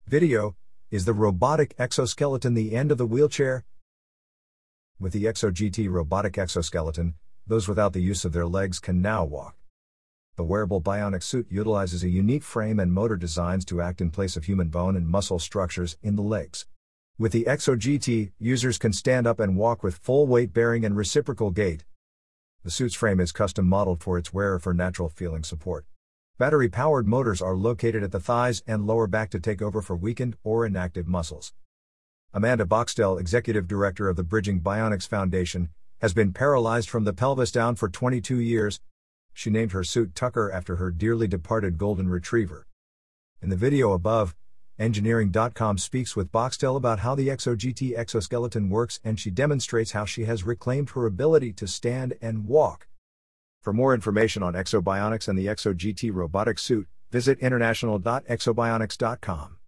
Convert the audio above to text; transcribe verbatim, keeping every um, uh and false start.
Video: is the robotic exoskeleton the end of the wheelchair? With the ExoGT robotic exoskeleton, those without the use of their legs can now walk. The wearable bionic suit utilizes a unique frame and motor designs to act in place of human bone and muscle structures in the legs. With the ExoGT, users can stand up and walk with full weight bearing and reciprocal gait. The suit's frame is custom modeled for its wearer for natural feeling support. Battery-powered motors are located at the thighs and lower back to take over for weakened or inactive muscles. Amanda Boxtel, Executive Director of the Bridging Bionics Foundation, has been paralyzed from the pelvis down for twenty-two years. She named her suit Tucker after her dearly departed golden retriever. In the video above, Engineering dot com speaks with Boxtel about how the ExoGT exoskeleton works, and she demonstrates how she has reclaimed her ability to stand and walk. For more information on ExoBionics and the ExoGT robotic suit, visit international dot exobionics dot com.